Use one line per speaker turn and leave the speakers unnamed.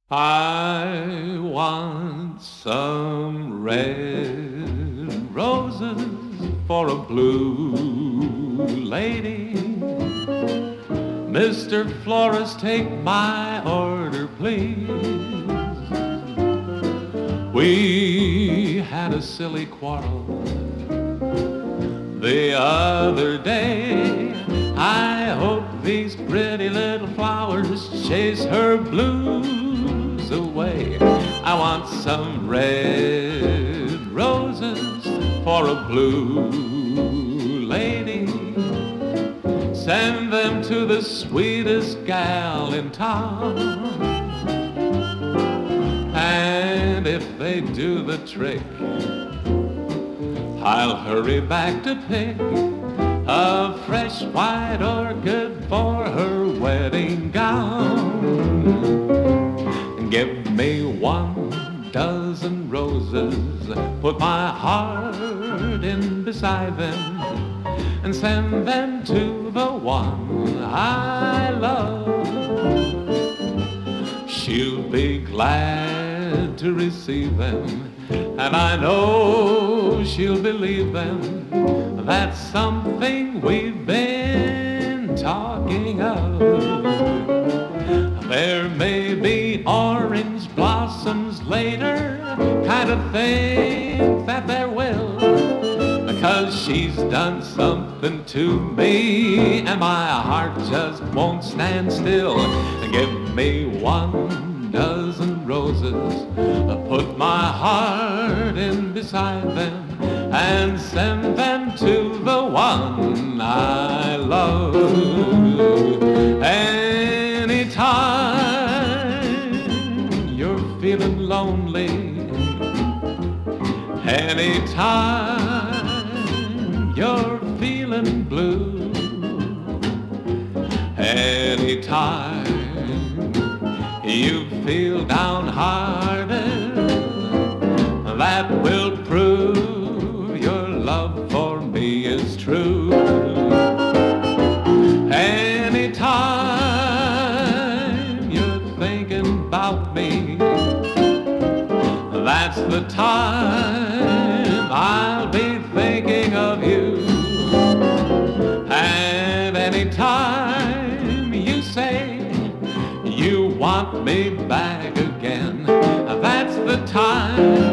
I want some red roses for a blue lady. Mr. Florist, take my order, please. We had a silly quarrel the other day. I hope these pretty little flowers chase her blues away. I want some red roses for a blue lady. Send them to the sweetest gal in town. And if they do the trick, I'll hurry back to pick a fresh white orchid for her wedding gown. Give me 1 dozen roses, put my heart in beside them, and send them to the one I love. She'll be glad to receive them, and I know she'll believe them. That's something we've been talking of. There may be orange blossoms later, kind of think that there will, because she's done something to me, and my heart just won't stand still. Give me 1 dozen roses, put my heart in beside them, and send them to the one I love. Anytime you're feeling lonely, anytime you're feeling blue, anytime you feel downhearted, that will prove your love for me is true. Anytime you're thinking about me, that's the time I'll be thinking of you. And anytime you say you want me back again, that's the time